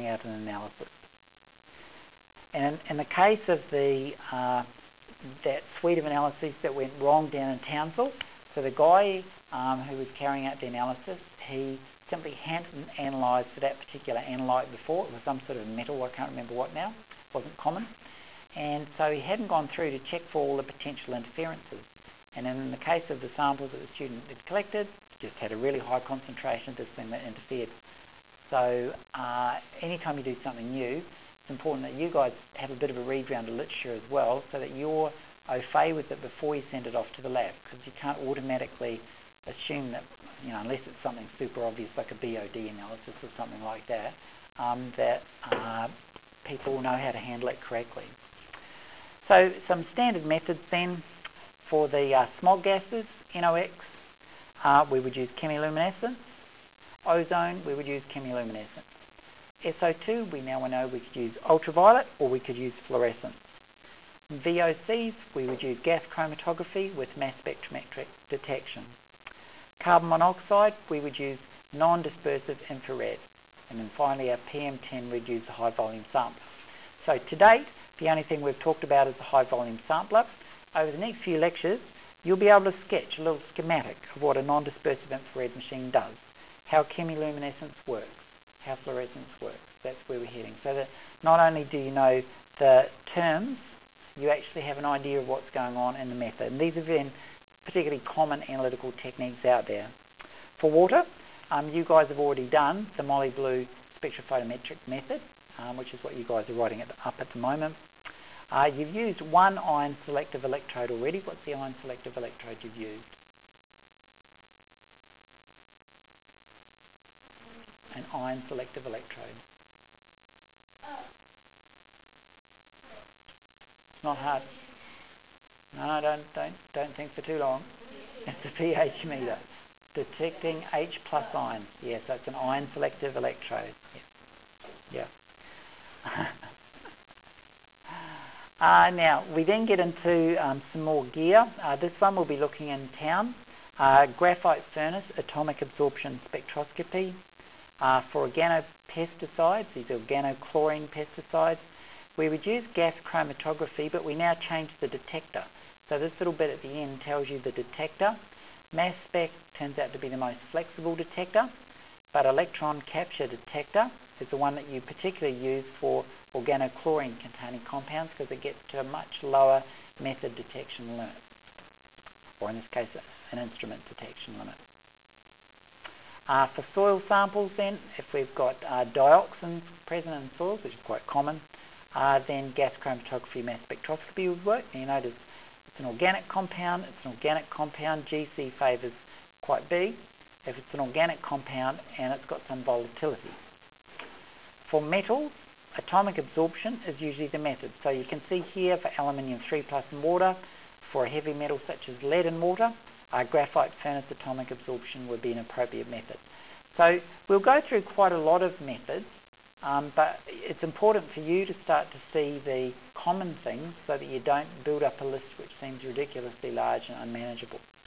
out an analysis. And in the case of that suite of analyses that went wrong down in Townsville, so the guy who was carrying out the analysis, he simply hadn't analysed for that particular analyte before. It was some sort of metal, I can't remember what now, it wasn't common. And so he hadn't gone through to check for all the potential interferences. And in the case of the samples that the student had collected, just had a really high concentration of this thing that interfered. So anytime you do something new, it's important that you guys have a bit of a read round of literature as well, so that you're au fait with it before you send it off to the lab, because you can't automatically assume that, unless it's something super obvious like a BOD analysis or something like that, that people know how to handle it correctly. So some standard methods then for the smog gases, NOx, we would use chemiluminescence. Ozone, we would use chemiluminescence. SO2, we now know we could use ultraviolet or we could use fluorescence. VOCs, we would use gas chromatography with mass spectrometric detection. Carbon monoxide, we would use non-dispersive infrared. And then finally our PM10, we'd use a high volume sampler. So to date, the only thing we've talked about is the high volume sampler. Over the next few lectures, you'll be able to sketch a little schematic of what a non-dispersive infrared machine does, how chemiluminescence works, how fluorescence works. That's where we're heading. So that not only do you know the terms, you actually have an idea of what's going on in the method. And these have been particularly common analytical techniques out there. For water, you guys have already done the Molly Blue spectrophotometric method, which is what you guys are writing up at the moment. You've used one ion selective electrode already. What's the ion selective electrode you've used? An ion selective electrode. It's not hard. No, don't think for too long. It's a pH meter. Detecting H plus ions. Yeah, so it's an ion selective electrode. Yeah. Now, we then get into some more gear. This one we'll be looking in town. Graphite furnace atomic absorption spectroscopy. For organopesticides, these organochlorine pesticides, we would use gas chromatography, but we now change the detector. So this little bit at the end tells you the detector. Mass spec turns out to be the most flexible detector, but electron capture detector is the one that you particularly use for organochlorine containing compounds, because it gets to a much lower method detection limit, or in this case an instrument detection limit. For soil samples then, if we've got dioxins present in soils, which is quite common, then gas chromatography mass spectroscopy would work. And you notice it's an organic compound, GC favours quite big if it's an organic compound and it's got some volatility. For metals, atomic absorption is usually the method. So you can see here for aluminium 3+ in water, for a heavy metal such as lead in water, graphite furnace atomic absorption would be an appropriate method. So we'll go through quite a lot of methods, but it's important for you to start to see the common things so that you don't build up a list which seems ridiculously large and unmanageable.